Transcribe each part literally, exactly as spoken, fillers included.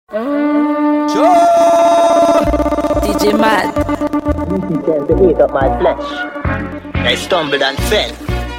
Sure. D J Mad. He came to eat up my flesh. I stumbled and fell.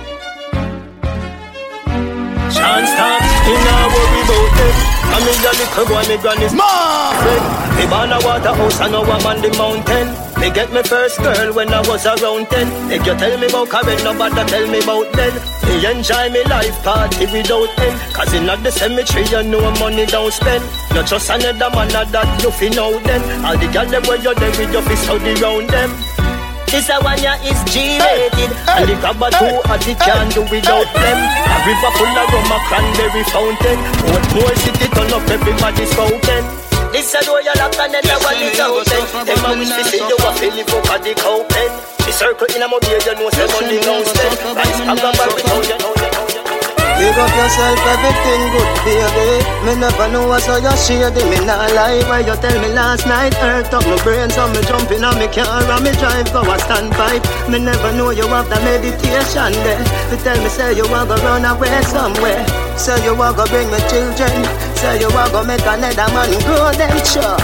Chance stop, you know worry about it. I'm in the little boy, me granny's mom. Me born a water house and now I'm on the mountain. Me get me first girl when I was around ten. If you tell me about Karen, nobody tell me about then. Me enjoy me life party without end. Cause in the cemetery you know money don't spend. Not just another man that you fi know then. All the girls them where you there with your fist out around them. This a one ya is G-rated, and the grabber too hot it can't do without them. A river full of rum, a cranberry fountain. What more city turn up, everybody's spoken. This a door you lock and then the one is open. Them a wish to see you a feel live up at the cow pen. The circle in a mobile, you know say money no spend. Rise and go back with how you know you know you know. Big up yourself, everything good, baby. Me never know what's how you shady. Me not lie, why you tell me last night. Hurt up my brain, so me jumping on me car and me drive go a standpipe. Me never know you have the meditation there. You tell me say you want to run away somewhere. Say you want to bring me children. Say you want to make another man grow them sure.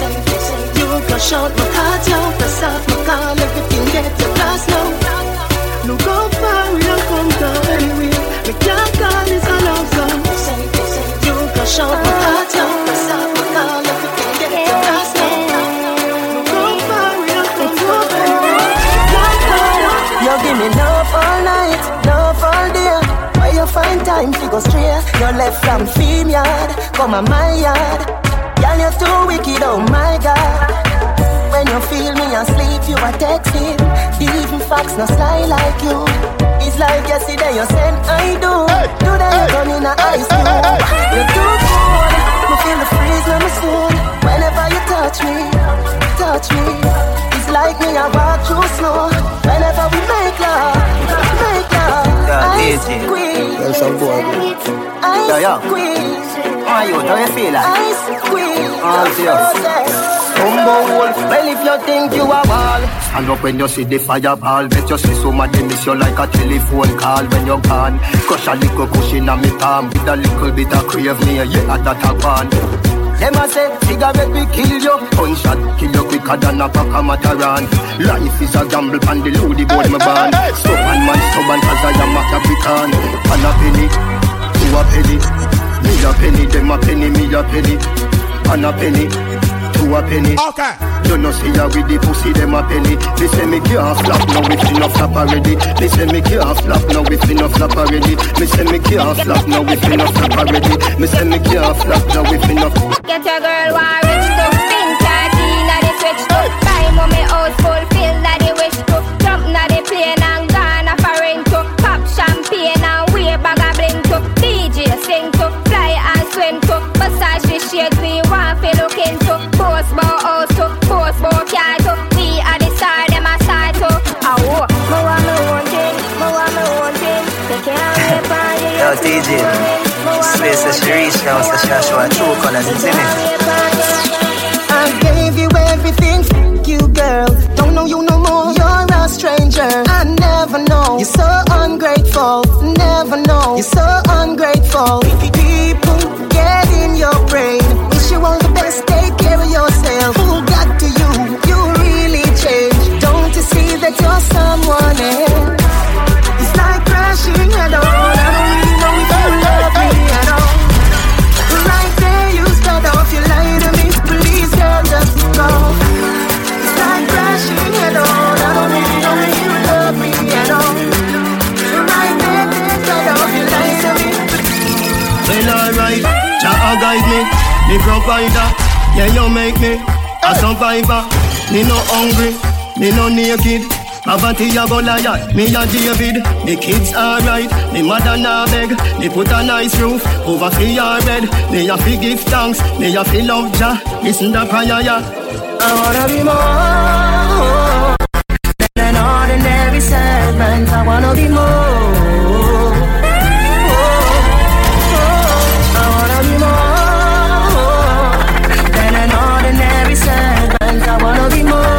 You can shout my heart out, press off my call, everything get your class now. Look how far we have come down anyway. Me can't call this a love song. You can shout my heart out, press off my call, everything get your class now. Look how far we have come down anyway. You give me love all night, love all day. Where you find time to go straight? You left from Fame Yard, come on my yard. Girl, you're too wicked, oh my God. When you feel me asleep, you are texting. Even facts not sly like you. It's like yesterday you said I do. Today you're running a ice cube. You're too cold. Me feel the freeze in my soul. Whenever you touch me, touch me. It's like me I walk through snow. Whenever we make love, make love. Ice squeeze. Ice squeeze. How you? How you feel like? Ice squeeze. Oh, well, if you think you are wall, stand up when you see the fireball. Bet you see somebody miss you like a telephone call when you're gone. Crush a little cushion on me palm with a little bit of crave me, yeah, that a pan. Them a say, cigarette we kill you. Gunshot kill you quicker than a pack of Mataran. Life is a gamble and the load the board me ban. Stubborn man, stubborn cause I am a Capricorn. And a penny, two a penny. Me a penny, them a penny, me a penny. And a penny, two a penny. Okay. You know see ya with the pussy, them a penny. Me say me can't flap now with enough flap already. Me say me can't flap now with enough flap already. Me say me can't flap now with enough flap already. Me say me can't flap now with enough. Get your girl war rich to spin party na the switch to buy mommy house fulfill na the wish to jump na the plane and gone a foreign to pop champagne and wear bag a bling to D J sing to fly and swim to massage the shades we want fi look into post bow house to post bow car to we are the star them a star to oh me want me own thing me want me own thing they can't wait for you. Yo D J space that she reach now so she show her true colors in it. I gave you everything, f*** you girl. Don't know you no more, you're a stranger. I never know, you're so ungrateful. Never know, you're so ungrateful. People get in your brain. Wish you all the best, take care of yourself. Who got to you? You really changed. Don't you see that you're someone else? It's like crashing head on. I don't really know if you love me at all. Right there you start off, you lie to me. Please girl, just go. It's like crashing head on. I don't really know if you love me at all. Right there you start off, you lie to me. Well alright, Jah guide me, the provider. Yeah you make me a survivor. Me no hungry, me no naked. Poverty a Goliath, me a David. The kids alright, me mother na beg. Me put a nice roof over for your bed. Me a fi give thanks, me a fi love Jah. Listen the prayer, yeah. I wanna be more than an ordinary servant. I wanna be more. I wanna be more than an ordinary servant. I wanna be more.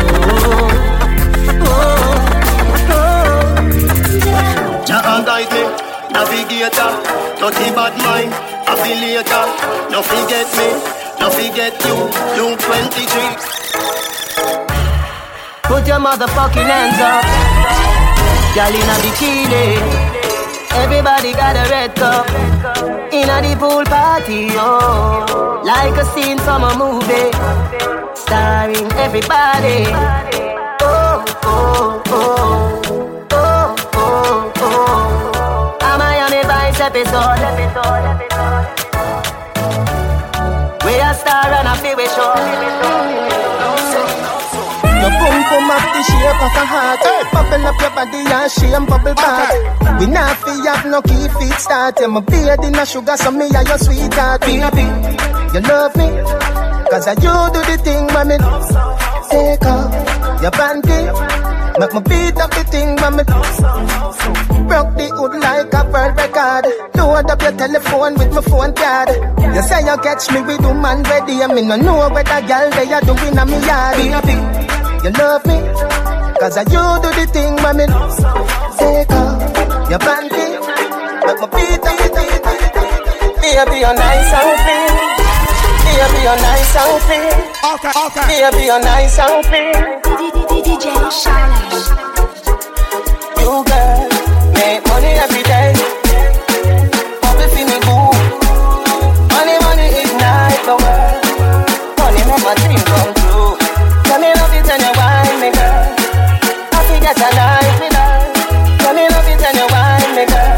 Jah guide me, navigator. Dirty bad mind, affiliator. No forget me, Now forget you, you twenty-three. Put your motherfucking hands up. Girl in a bikini. Everybody got a red cup. In a the pool party, oh. Like a scene from a movie. Starring everybody. Oh, oh, oh. Oh, oh, oh. A Miami Vice episode. We a star and a feel we show. Your boom boom up the shape of a heart. Hey. Bubble up your body and shame bubble back. Okay. We not fi have no key feet start. Yeah, my beard in a sugar, so me and your sweetheart. Baby, you love me, cause I you do the thing when me take off your panty. Make me beat up the thing when me broke the hood like a world record. Load up your telephone with my phone card. You say you catch me with woman ready, and me no know where the girl they are doing on me yard. Baby, you love me, cause I you do the thing when me take off your panty. Make me beat up the thing. Baby, you're nice and clean. Baby, you're nice and clean. Okay, okay. Baby, you're nice and clean. D J Challenge. You girl, make money every day. Bubble for me boo. Money, money ignite the world. Money make my dream come true. Tell me love it and you wine me girl. I forget a life me girl. Tell me love it and you wine me girl.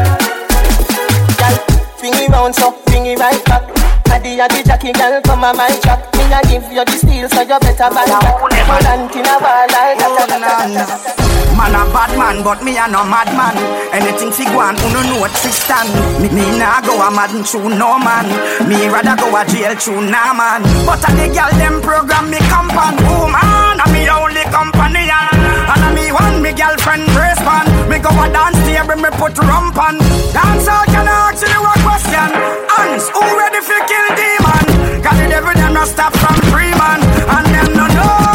Girl, bring it round so, bring it right back. Addy addy Jackie girl, come on my track. Me a give you the steel so you better buy back. Hold in a wall like that. Man a bad man, but me a no mad man. Anything fi go on, who no know what fi stand. Me, me nah go a mad through no man. Me rather go a jail through nah man. But a the girl them program me company. Woman, a me only company. And a me one me girlfriend brace man. Me go a dance table, me put rump on. Dance out can I ask you a question. Hands, who ready fi kill demon? Cause the devil them no stop from free man. And them no know.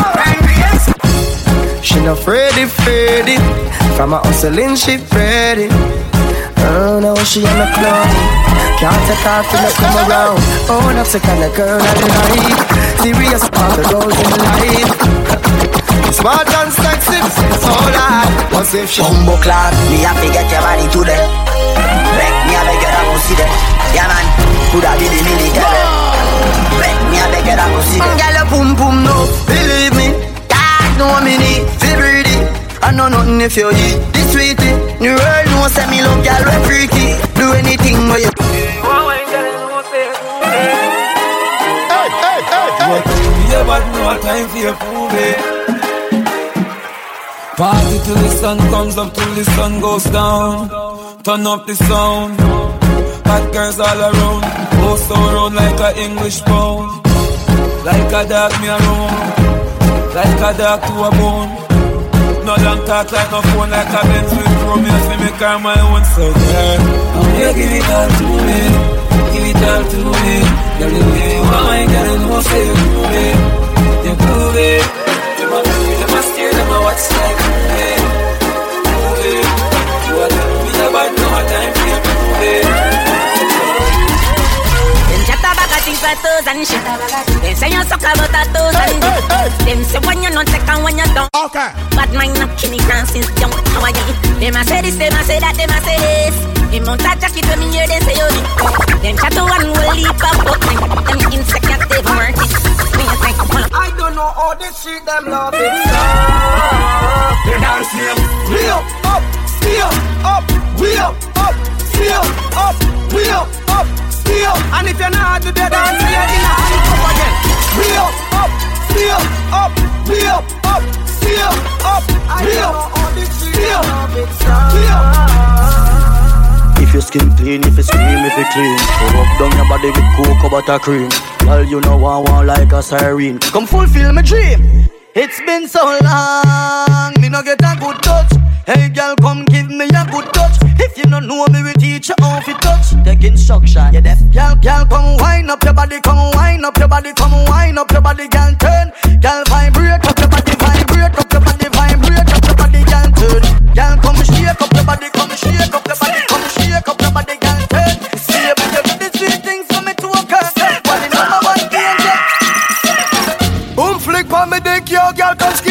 She not afraid, afraid from a hustling she ready. Oh no, she on the club. Can't take her till I come around. Oh, that's the kind of girl I like. Serious about the road in life. Smart and sexy, so loud. What's if she Bumbo clad, me have to get your body today. Make me have to get a pussy there. Yeah man, could have been the military. Make me have to get a pussy there. Girl, your boom boom no, believe me. No me need fi breathe it. I know nothing if you eat this sweetie. The world knows say me love y'all we freaky. Do anything where you. Hey, hey, hey, hey. Yeah, but no time for your movie. Party till the sun comes up, till the sun goes down. Turn up the sound. Hot girls all around. Go so round like a English pound. Like a dog me around. Like a dog to a bone. No long talk like no phone. Like a Benz with chrome. You see me car my own. So girl, oh yeah, give it all to me. Give it all to me. Girl, the way you want my girl, you know say you prove it. You prove it. Them a feel, them a stare, them a watch like prove it. Prove it. You a tell me about no time for you prove it. Things like toes and shit. They say you suck about a toes and shit. Them say when you not take and when you don't. Okay. Bad mind not killing grand since young. How are you? Them a say this, them a say that, them a say this. Them mount a jacket when me hear them say you did. Them chat to one will leap up, but them insect can't take work it. I don't know how this shit them love it. They dance name. We up, up, still up, we up, up, still up, we up, up. And if you're not to the dance, you're in a hand up again. We up, up, still up, we up, up, still up, we up, still up. If your skin clean, if you scream, if you clean, go up down your body with cocoa butter cream. Girl, you know I want like a siren. Come fulfill my dream. It's been so long, me no get a good touch. Hey girl, come give me a good touch. If you don't know me, we teach you how to touch. Take instruction, you deaf. Girl, girl, come wind up your body, come wind up your body, come wind up your body, girl, turn. Girl, vibrate up your body, vibrate up your body, vibrate up your body, girl, turn. Girl, come shake up your body, come shake up your body, come shake up your body, girl, turn. See if you do the sweet things for me to occur. One in number one,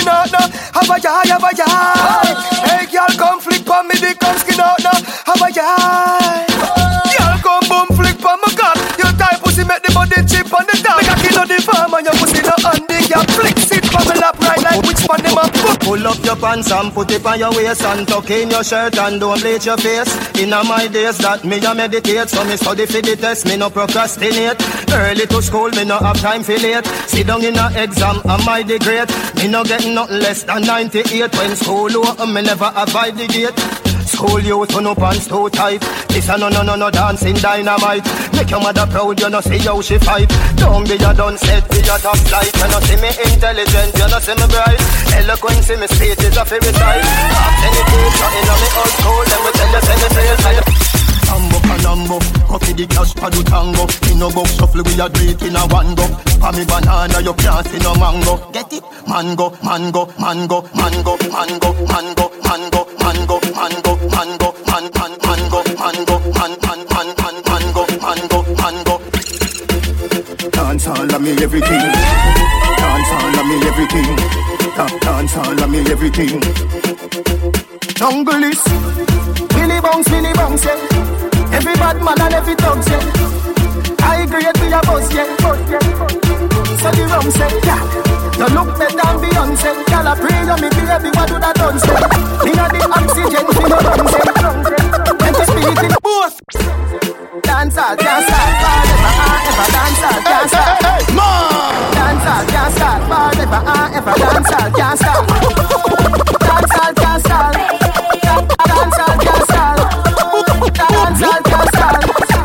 skin out now. Have a yai, have a yai. Hey, girl, come flick on me, dick, come skin out now. Have a yai. Girl, come boom, flick on my cock. Your type pussy make the body chip on the top. Make a kill on the farm and your pussy no handy. Girl, flick sit on my lap right like which one them up. Pull up your pants and put it on your waist and tuck in your shirt and don't bleach your face. In my days that me a meditate, so me study for the test, me no procrastinate. Early to school, me no have time for late. Sit down in a exam, am I the great? Me no get nothing less than ninety-eight. When school open, me never avoid the gate. School youth, no pants too tight. This a no no no no dancing dynamite. Make your mother proud, you no see how she fight. Don't be a done set, be a top flight. You no see me intelligent, you no see me bright. Eloquence in me speech is a fairy type. Ask any teacher in a me old school, let me tell you, say me fail. Ambo canambo, coffee the cash for the tango. In no box shuffle we a do it in a one go. For me banana you can't see no mango. Get it? Mango, mango, mango, mango, mango, mango, mango, mango, mango, mango, man, man, mango, mango, man, man, man, man, mango, mango, mango. Dance all of me everything. Dance all of me everything. Dance all of me everything. Jungle is Billy Bounce, Billy Bounce, yeah. Every bad man and every dog, yeah. I agree with your boss, yeah. So the rum say, yeah. You look better than Beyonce. Y'all a pray you me baby, what do that done say? Me a the oxygen, me no run say. And the spirit in both. Dance all, can't start, forever, ah, ever. Dance all, can't start. Dance all, can't start, forever, ah, ever. Dance all, can't start. Dance all, can't start. Dance all, can't start. Dance all, can't start.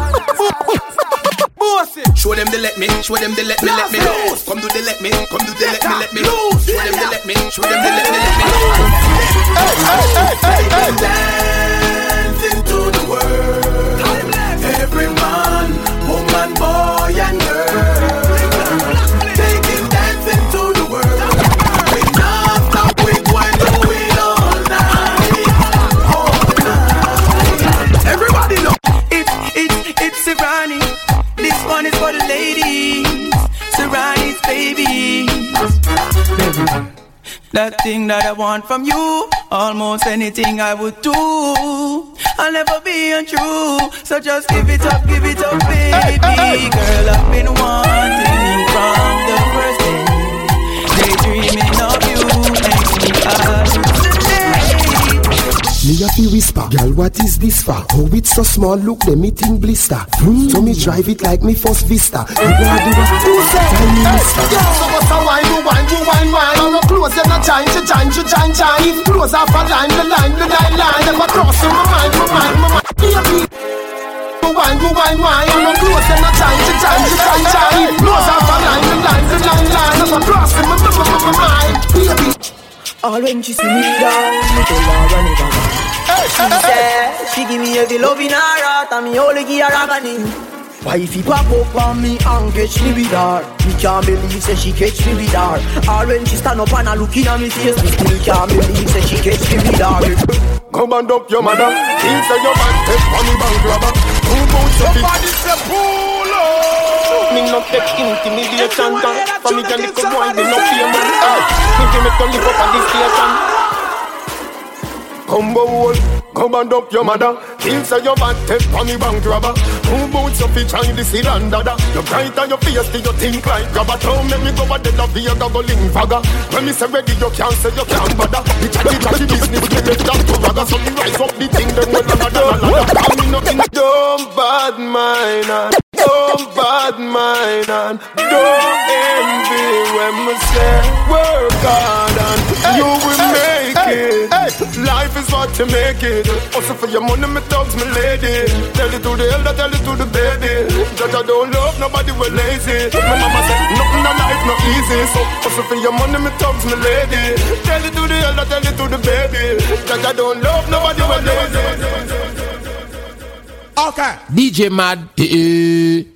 Show them they let me, show them they let me, let me. Come do they let me, come do they let me, let me. Show them they let me, show them they let me, let me. Hey, hey, hey, hey, dancing to the world. Every man, woman, boy and girl. Taking dancing to the world. We not stop, we going to do it all night, all night. Everybody know it, it, it's Serrani. This one is for the ladies, Serrani's baby. That thing that I want from you, almost anything I would do. I'll never be untrue, so just give it up, give it up, baby. Girl, I've been wanting you from the first day. Daydreaming of you makes me Me a fi whisper, girl, what is this for? Oh, it's so small, look, them it in blister. Mm. So me drive it like me first vista. You wanna do that? Who said? Tell me, mister. Yo, so what's a wine, you wine, you wine, wine. I'm not close, you're not trying to change, you change, change. Close off a line, the line, the line, line. Never cross in my mind, my mind, my mind. Baby, you wine, you wine, wine. I'm not close, you're not trying to change, you change, change. Close off a line, the line, the line, line. Never cross in my mind, baby. All when she see me down, me tell her run it back. She said, she give me every love in her heart, and me only give her agony. Wifey pop up on me and catch me with her. Me can't believe say she catch me with her. All when she stand up and a looking at me face, me still can't believe say she catch me with her. Come and up your mother, he'll say your man take money bank robber. Who boots your feet? Somebody say pull up. Me not take intimidation, for me can little boy, they no fear me. Me give me to live up on this station. Come bowl, come and up your mother. He'll say your man take money bank robber. Who boots your feet and this is under. You bright on your face till you think like grabber. Don't make me go a dead of the go link fagger. When me say ready you can't say you can't bother. The chatty chatty business we make that to ragga. So me rise up the thing then when I'm a ladder. I'm in nothing. Don't bad mind. Don't bad mind and don't envy when me say work hard and you will make it. Life is what you make it. Also for your money, me thugs, me lady. Tell it to the elder, tell it to the baby. That I don't love nobody, we're lazy. My mama said nothing in life not easy. So also for your money, me thugs, me lady. Tell it to the elder, tell it to the baby. That I don't love nobody, we're lazy. Okay. D J Mad. Eh, eh.